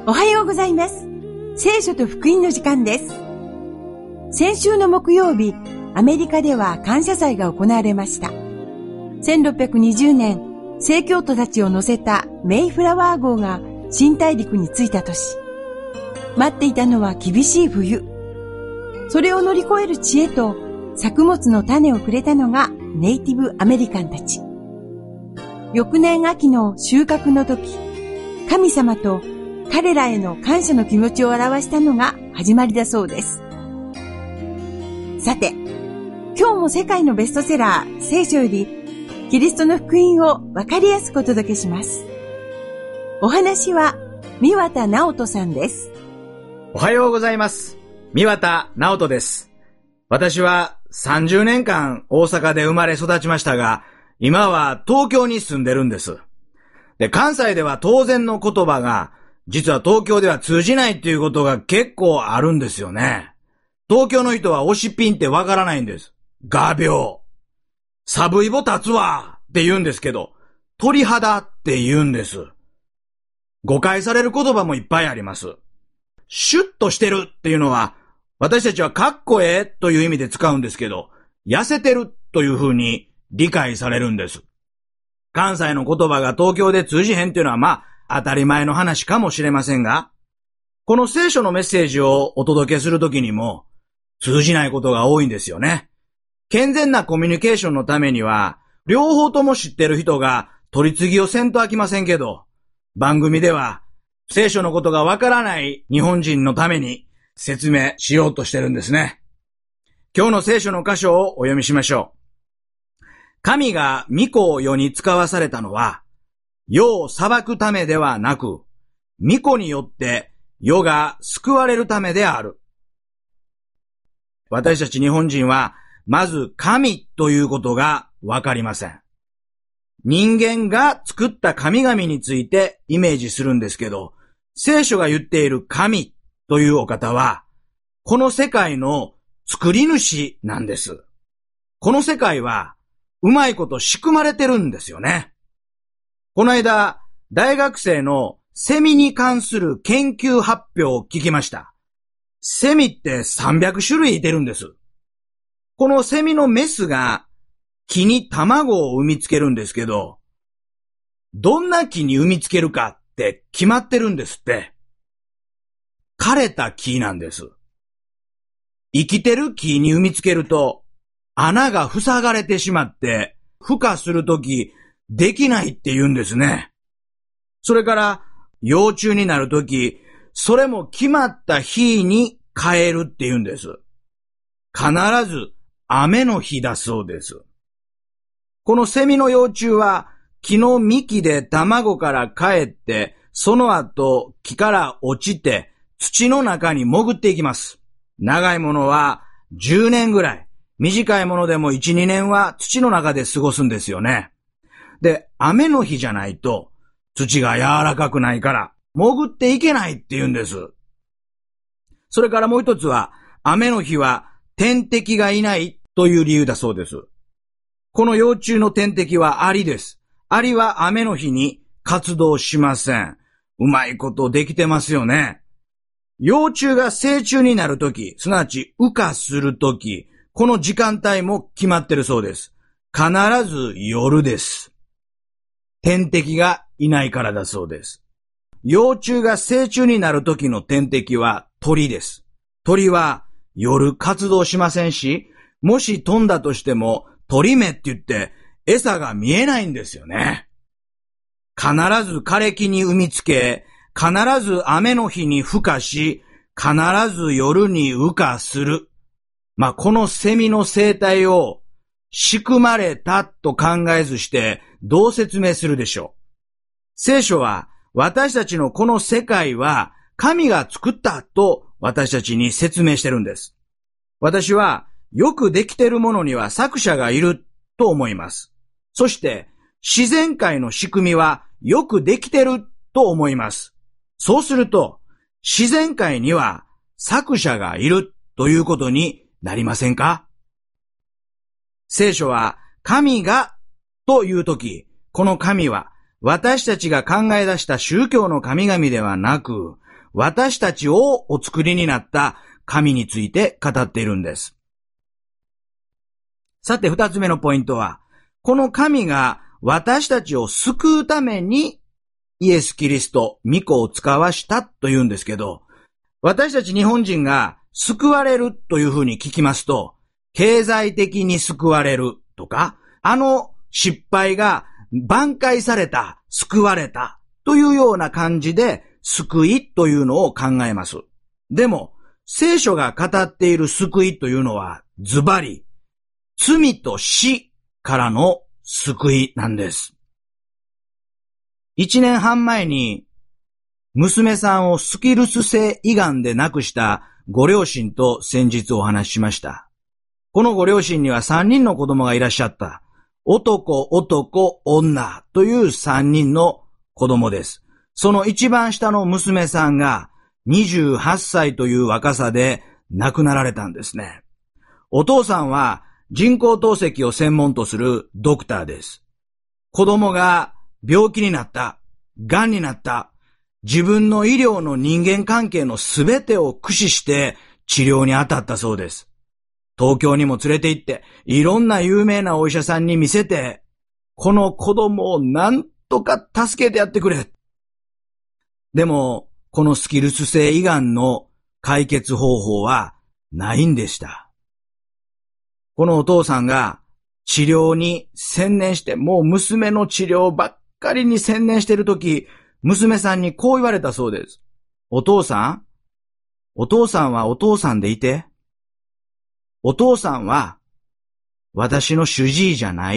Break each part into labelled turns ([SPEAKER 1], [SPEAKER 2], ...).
[SPEAKER 1] おはようございます。聖書と福音の時間です。先週の木曜日、アメリカでは感謝祭が行われました。1620年、正教徒たちを乗せたメイフラワー号が新大陸に着いた年。待っていたのは厳しい冬。それを乗り越える知恵と作物の種をくれたのがネイティブアメリカンたち。翌年秋の収穫の時、神様と彼らへの感謝の気持ちを表したのが始まりだそうです。さて、今日も世界のベストセラー聖書よりキリストの福音をわかりやすくお届けします。お話は三綿直人さんです。
[SPEAKER 2] おはようございます。三綿直人です。私は30年間大阪で生まれ育ちましたが、今は東京に住んでるんです。で、関西では当然の言葉が実は東京では通じないっていうことが結構あるんですよね。東京の人は押しピンってわからないんです。画鋲。サブイボ立つわって言うんですけど、鳥肌って言うんです。誤解される言葉もいっぱいあります。シュッとしてるっていうのは、私たちはかっこええという意味で使うんですけど、痩せてるという風に理解されるんです。関西の言葉が東京で通じへんっていうのは当たり前の話かもしれませんが、この聖書のメッセージをお届けするときにも通じないことが多いんですよね。健全なコミュニケーションのためには、両方とも知ってる人が取り次ぎをせんとあきませんけど、番組では聖書のことがわからない日本人のために説明しようとしてるんですね。今日の聖書の箇所をお読みしましょう。神が御子を世に使わされたのは、世を裁くためではなく、御子によって世が救われるためである。私たち日本人は、まず神ということがわかりません。人間が作った神々についてイメージするんですけど、聖書が言っている神というお方は、この世界の作り主なんです。この世界は、うまいこと仕組まれてるんですよね。この間、大学生のセミに関する研究発表を聞きました。セミって300種類いてるんです。このセミのメスが木に卵を産みつけるんですけど、どんな木に産みつけるかって決まってるんですって。枯れた木なんです。生きてる木に産みつけると、穴が塞がれてしまって、孵化するときできないって言うんですね。それから、幼虫になるとき、それも決まった日に変えるって言うんです。必ず雨の日だそうです。このセミの幼虫は、木の幹で卵から帰って、その後木から落ちて土の中に潜っていきます。長いものは10年ぐらい。短いものでも1、2年は土の中で過ごすんですよね。で、雨の日じゃないと土が柔らかくないから潜っていけないって言うんです。それからもう一つは雨の日は天敵がいないという理由だそうです。この幼虫の天敵はアリです。アリは雨の日に活動しません。うまいことできてますよね。幼虫が成虫になるとき、すなわち羽化するとき、この時間帯も決まってるそうです。必ず夜です。天敵がいないからだそうです。幼虫が成虫になる時の天敵は鳥です。鳥は夜活動しませんし、もし飛んだとしても鳥目って言って餌が見えないんですよね。必ず枯れ木に産みつけ、必ず雨の日に孵化し、必ず夜に羽化する。このセミの生態を仕組まれたと考えずしてどう説明するでしょう。聖書は私たちのこの世界は神が作ったと私たちに説明してるんです。私はよくできているものには作者がいると思います。そして自然界の仕組みはよくできてると思います。そうすると自然界には作者がいるということになりませんか？聖書は神がというとき、この神は私たちが考え出した宗教の神々ではなく、 私たちをお作りになった神について語っているんです。さて二つ目のポイントは、この神が私たちを救うためにイエス・キリスト、御子を使わしたと言うんですけど、私たち日本人が救われるというふうに聞きますと、経済的に救われるとか、失敗が挽回された、救われたというような感じで救いというのを考えます。でも、聖書が語っている救いというのはズバリ、罪と死からの救いなんです。1年半前に娘さんをスキルス性胃がんで亡くしたご両親と先日お話ししました。このご両親には3人の子供がいらっしゃった。男、女という3人の子供です。その一番下の娘さんが28歳という若さで亡くなられたんですね。お父さんは人工透析を専門とするドクターです。子供が病気になった、癌になった、自分の医療の人間関係のすべてを駆使して治療に当たったそうです。東京にも連れて行って、いろんな有名なお医者さんに見せて、この子供をなんとか助けてやってくれ。でも、このスキルス性胃がんの解決方法はないんでした。このお父さんが治療に専念して、もう娘の治療ばっかりに専念しているとき、娘さんにこう言われたそうです。お父さんはお父さんでいて。お父さんは私の主治医じゃない。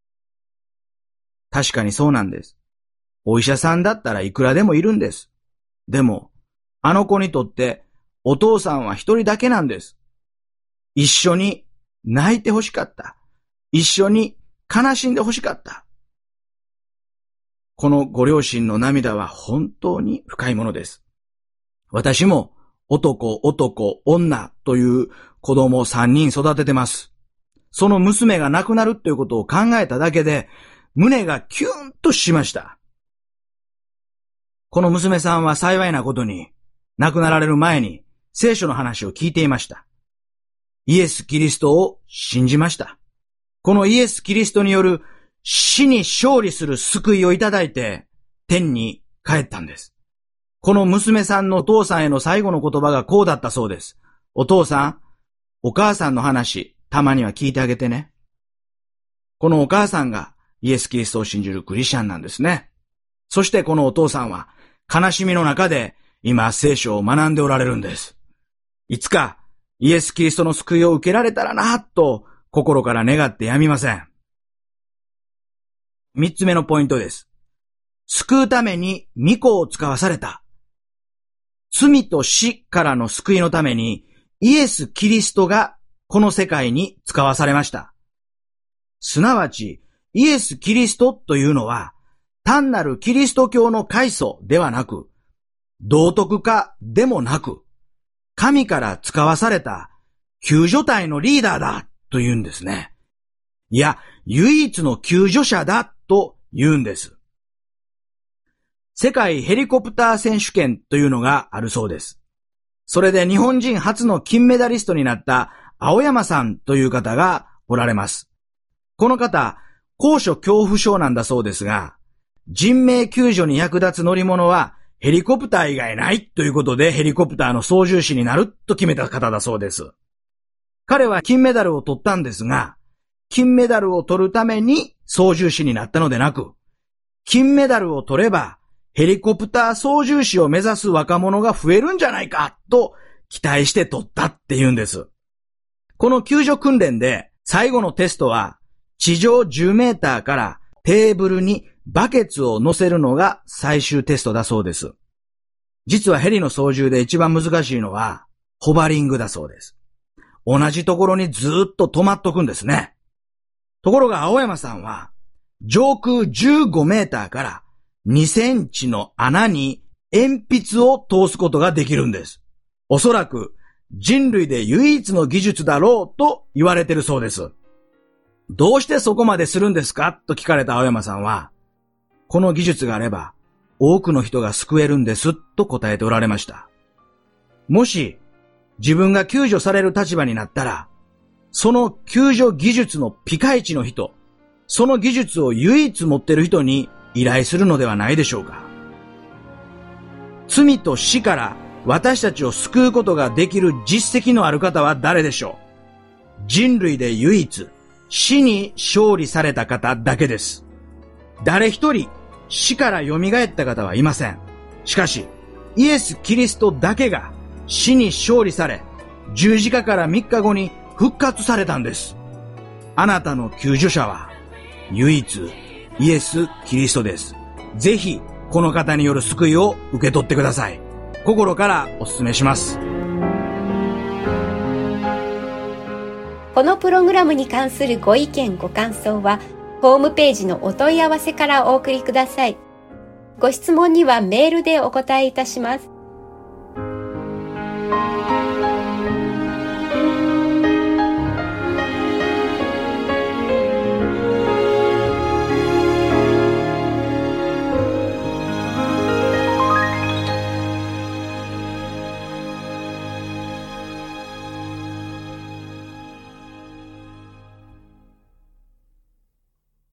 [SPEAKER 2] 確かにそうなんです。お医者さんだったらいくらでもいるんです。でも、あの子にとってお父さんは一人だけなんです。一緒に泣いてほしかった。一緒に悲しんでほしかった。このご両親の涙は本当に深いものです。私も男、女という子供を3人育ててます。その娘が亡くなるということを考えただけで胸がキュンとしました。この娘さんは幸いなことに亡くなられる前に聖書の話を聞いていました。イエス・キリストを信じました。このイエス・キリストによる死に勝利する救いをいただいて天に帰ったんです。この娘さんのお父さんへの最後の言葉がこうだったそうです。お父さん、お母さんの話、たまには聞いてあげてね。このお母さんがイエス・キリストを信じるクリスチャンなんですね。そしてこのお父さんは悲しみの中で今聖書を学んでおられるんです。いつかイエス・キリストの救いを受けられたらなと心から願ってやみません。3つ目のポイントです。救うために御子を使わされた。罪と死からの救いのためにイエス・キリストがこの世界に使わされました。すなわちイエス・キリストというのは単なるキリスト教の開祖ではなく、道徳家でもなく、神から使わされた救助隊のリーダーだと言うんですね。いや、唯一の救助者だと言うんです。世界ヘリコプター選手権というのがあるそうです。それで日本人初の金メダリストになった青山さんという方がおられます。この方、高所恐怖症なんだそうですが、人命救助に役立つ乗り物はヘリコプター以外ないということでヘリコプターの操縦士になると決めた方だそうです。彼は金メダルを取ったんですが、金メダルを取るために操縦士になったのでなく、金メダルを取ればヘリコプター操縦士を目指す若者が増えるんじゃないかと期待して取ったって言うんです。この救助訓練で最後のテストは地上10メーターからテーブルにバケツを乗せるのが最終テストだそうです。実はヘリの操縦で一番難しいのはホバリングだそうです。同じところにずっと止まっとくんですね。ところが青山さんは上空15メーターから2センチの穴に鉛筆を通すことができるんです。おそらく人類で唯一の技術だろうと言われているそうです。どうしてそこまでするんですかと聞かれた青山さんは、この技術があれば多くの人が救えるんですと答えておられました。もし自分が救助される立場になったら、その救助技術のピカイチの人、その技術を唯一持っている人に依頼するのではないでしょうか。罪と死から私たちを救うことができる実績のある方は誰でしょう。人類で唯一死に勝利された方だけです。誰一人死から蘇った方はいません。しかしイエス・キリストだけが死に勝利され、十字架から3日後に復活されたんです。あなたの救助者は唯一イエス・キリストです。ぜひこの方による救いを受け取ってください。心からお勧めします。
[SPEAKER 3] このプログラムに関するご意見ご感想はホームページのお問い合わせからお送りください。ご質問にはメールでお答えいたします。